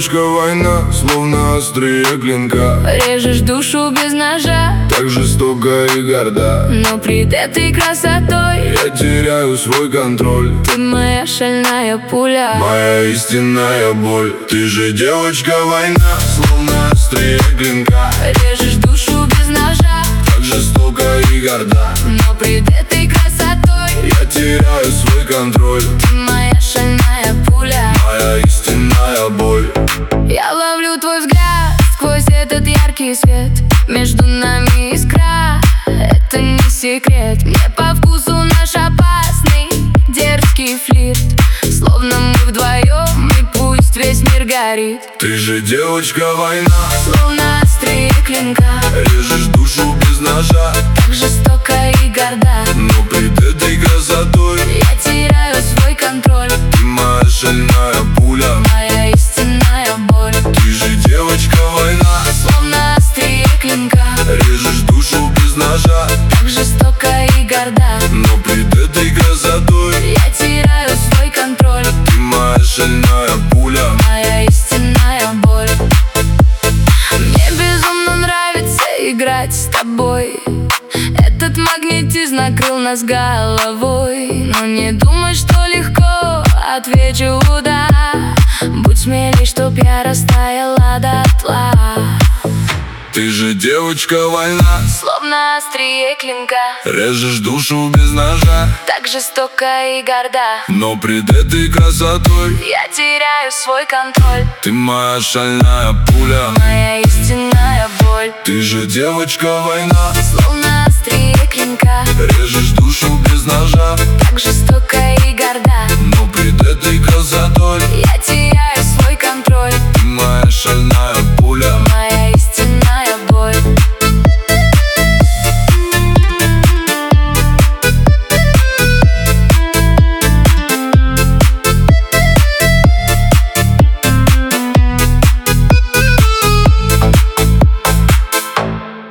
девочка, война, словно острые клинка. Режешь душу без ножа, так жестоко и горда. но пред этой красотой я теряю свой контроль. ты моя шальная пуля, моя истинная боль. Ты же девочка, война, словно острые клинка. режешь душу без ножа, так жестоко и горда. но пред этой красотой я теряю свой контроль. ты моя шальная пуля, моя истинная боль. я ловлю твой взгляд сквозь этот яркий свет. Между нами искра, это не секрет. Мне по вкусу наш опасный дерзкий флирт. Словно мы вдвоем, и пусть весь мир горит. Ты же девочка, война, словно острые клинка. режешь душу без ножа, так жестоко и горда. но пред этой красотой я теряю свой контроль. ты моя шальная пуля, моя истинная боль. ты же девочка, война, словно острие клинка. режешь душу без ножа, так жестоко и горда. но пред этой красотой я теряю свой контроль. ты моя шальная пуля, моя истинная боль. Мне безумно нравится играть с тобой. Этот магнетизм накрыл нас головой. Но не думай, что легко, отвечу да. Будь смелей, чтоб я растаяла дотла. ты же девочка, война, словно острие клинка. режешь душу без ножа, так жестоко и горда. но пред этой красотой я теряю свой контроль. ты моя шальная пуля, моя истинная боль. ты же девочка, война, словно острие клинка. режешь душу без ножа, так жестоко и горда. но пред